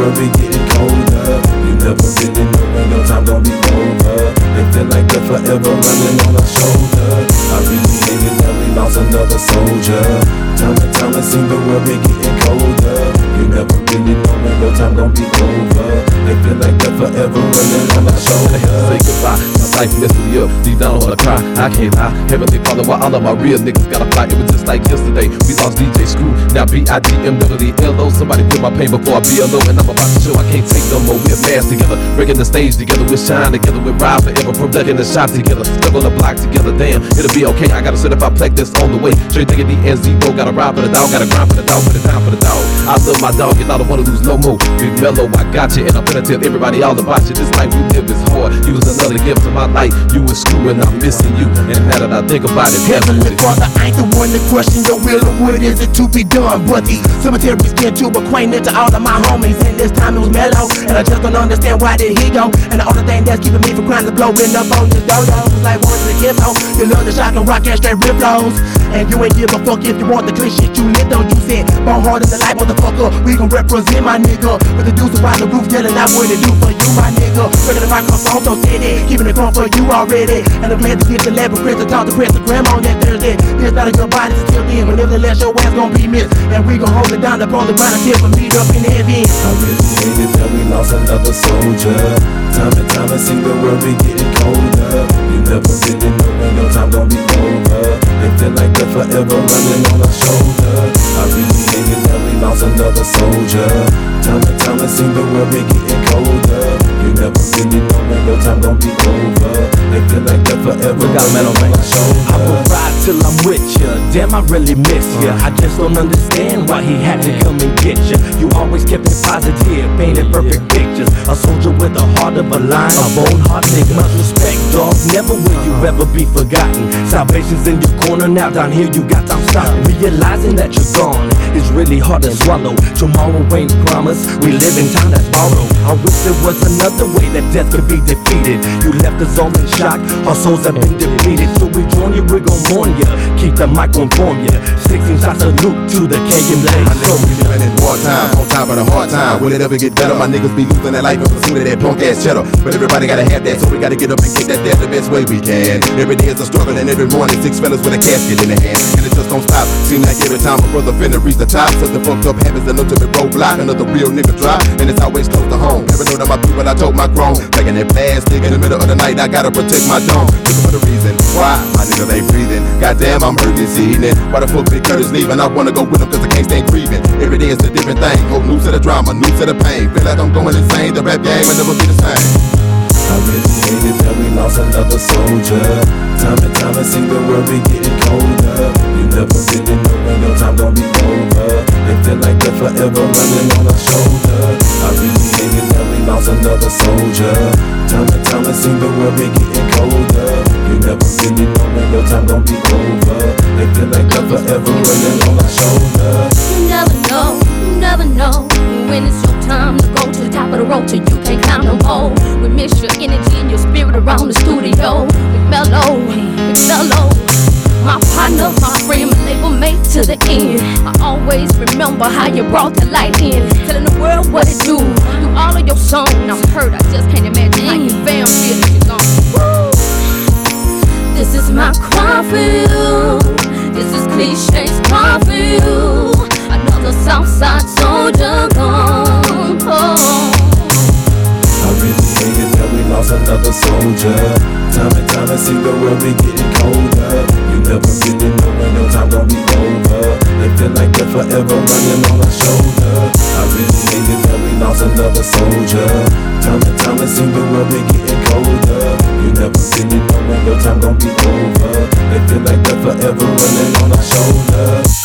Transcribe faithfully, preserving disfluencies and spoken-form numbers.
world be getting colder. You never really know when your time gon' be over. They feel like they're forever running on our shoulder. I really hate it that we lost another soldier. Time and time it seems the world be getting colder. You never really know when your time gon' be over. They feel like they're forever running on our shoulder. Say goodbye, my life messing me up. Deep down I wanna cry, I can't lie. Heavenly Father, while all of my real niggas gotta fly. It was just like yesterday, we lost D J Screw. Now B I G M W L O. Somebody feel my pain before I be alone. And I'm about to show I can't take no more. We're mass together, breaking the stage together. We're shine together, we're ride forever. Production the shot together, stuck on the block together. Damn, it'll be okay, I gotta certify plaque that's on the way. Straight thinking D N Z, bro, gotta ride for the dog. Gotta grind for the dog, put it down for the dog. I love my dog, and I don't wanna lose no more. Big Mellow, I got you, and I'm finna tell everybody all about you. This life we live is hard. You was another gift to my life. You was screw and I'm missing you. And now that I think about it, Heavenly Father, I ain't the one to question your will or what is it to be done. But the cemetery's get too acquainted to all of my homies. And this time it was Mellow, and I just don't understand why did he go. And the only thing that's keeping me from crying is blowing up on this dodo. It's like one of the kids, oh, you love the shot and rock and straight rip flows. And you ain't give a fuck if you want the clean shit you lit though. You said, born hard in the light, motherfucker. We gon' represent my nigga. With the dudes around the roof yelling out what it do for you, my nigga. Breaking the microphone so steady, keeping it going for you already. And I'm glad to get the lab of Chris to talk to Chris and Grandma on that Thursday. This not a good body until then. Whenever less your ass gon' be missed. And we gon' hold it down upon the ground until we meet up in heaven. I really hate it that we lost another soldier. Time and time it seems the world be getting colder. You never really know when your time gon' be over. They feel like they're forever running on our shoulder. I really hate it that we lost another soldier. Time and time it seems the world be getting colder. You never really know when your time gon' be over. They feel like they're forever running on our shoulder. I will ride till I'm with ya. Damn, I really miss ya. I just don't understand why he had to come and get ya. You always kept it positive, painted perfect pictures. A soldier with a heart of a lion, a bone heart nigga. Much respect, dog. Never will you ever be forgotten. Salvation's in your corner now. Down here you got time stopping. Realizing that you're gone is really hard to swallow. Tomorrow ain't promised. We live in time that's borrowed. I wish there was another way that death could be defeated. You left us all in shock. Our souls have been depleted. So we join you, we gon' warn ya. Keep the mic on form ya. Sixteen shots of Luke to the K M J. My niggas be living in wartime, on top of the hard time. Will it ever get better? My niggas be losing their life in pursuit of that punk ass cheddar. But everybody gotta have that, so we gotta get up and get that there the best way we can. Every day is a struggle, and every morning six fellas with a casket in their hand. And it just don't stop. Seem like every time a brother finna reach the top, something fucked up happens, an ultimate roadblock. Another real nigga drop, and it's always close to home. Never know that my people, I told my grown. Taking that plastic in the middle of the night, I gotta protect my dome. Looking for the reason why my niggas ain't breathing. Goddamn, I'm hurting this evening. Why the fuck Big Curtis leaving? I wanna go with him cause I can't stand grieving. Every day is a different thing. Hope new to the drama, new to the pain. Feel like I'm going insane. The rap game will never be the same. I really hate it that we lost another soldier. Time and time it seems the world be getting colder. You never really know when your time gon' be over. They feel like they're forever running on our shoulder. I really hate it that we lost another soldier. Time and time it seems the world be getting colder. You never really know when your time gon' be over. They feel like they're forever running on our shoulder. You never know, you never know when it's your time to go to the top of the road till you can't climb no more. We miss your energy and your spirit around the studio. Big Mellow, Big Mellow, my partner, my friend, my label mate to the end. I always remember how you brought the light in, telling the world what it do. Through all of your songs, I'm hurt. I just can't imagine how your fam feels if you're gone. Woo. This is my cry for you. This is Cliche's cry for you. Another Southside soldier gone. Oh. I really hate it that we lost another soldier. Time and time it seems the world be getting colder. You never really know when your time gon' be over. They feel like they're forever running on our shoulder. I really hate it that we lost another soldier. Time and time it seems the world be getting colder. You never really know when your time gon' be over. They feel like they're forever running on our shoulder.